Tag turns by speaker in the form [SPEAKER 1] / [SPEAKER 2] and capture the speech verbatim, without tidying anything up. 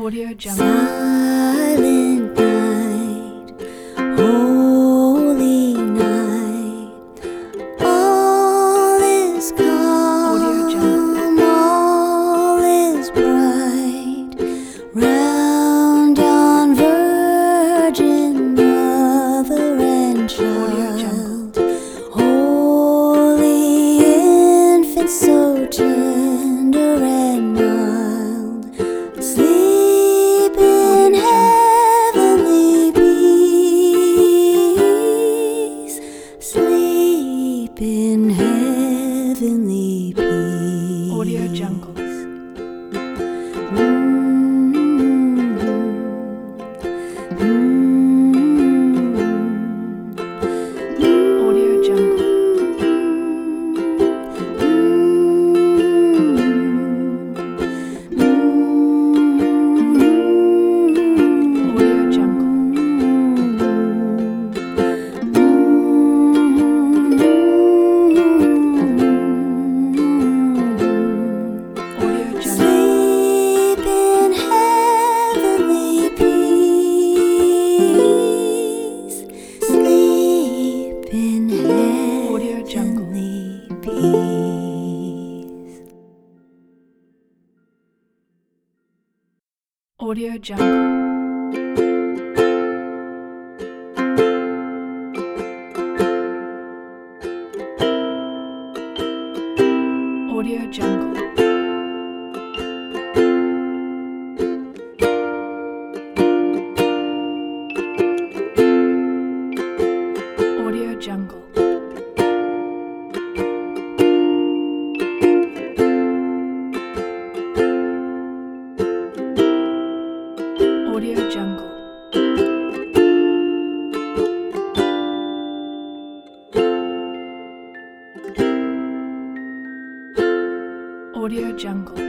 [SPEAKER 1] Audio Jungle.
[SPEAKER 2] Silent night, holy night, all is
[SPEAKER 1] Audio Jungle.
[SPEAKER 2] calm, all is bright, round on Virgin Mother and
[SPEAKER 1] Audio Jungle.
[SPEAKER 2] Child, holy infant, so tender and mild, sleep in heavenly peace, sleep in heavenly peace.
[SPEAKER 1] Audio Jungle. Audio Jungle. Audio Jungle. Audio Jungle.
[SPEAKER 2] Sleep in heavenly peace, sleep in
[SPEAKER 1] Audio Jungle.
[SPEAKER 2] heavenly peace.
[SPEAKER 1] Audio Jungle. Audio Jungle. Audio Jungle. Audio Jungle. Audio Jungle.